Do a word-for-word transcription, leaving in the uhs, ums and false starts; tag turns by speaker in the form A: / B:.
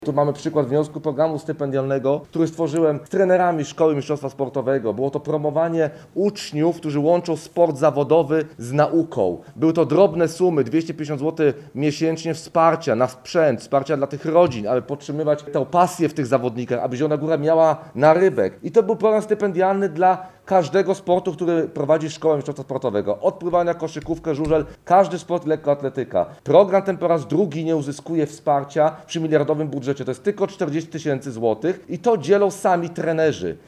A: Tu mamy przykład wniosku programu stypendialnego, który stworzyłem z trenerami Szkoły Mistrzostwa Sportowego. Było to promowanie uczniów, którzy łączą sport zawodowy z nauką. Były to drobne sumy, dwieście pięćdziesiąt złotych miesięcznie wsparcia na sprzęt, wsparcia dla tych rodzin, aby podtrzymywać tę pasję w tych zawodnikach, aby Zielona Góra miała narybek. I to był program stypendialny dla każdego sportu, który prowadzi Szkoła Mistrzostwa Sportowego. Od pływania, koszykówkę, żużel, każdy sport i lekkoatletyka. Program ten po raz drugi nie uzyskuje wsparcia przy miliardowym budżecie. To jest tylko czterdzieści tysięcy złotych i to dzielą sami trenerzy.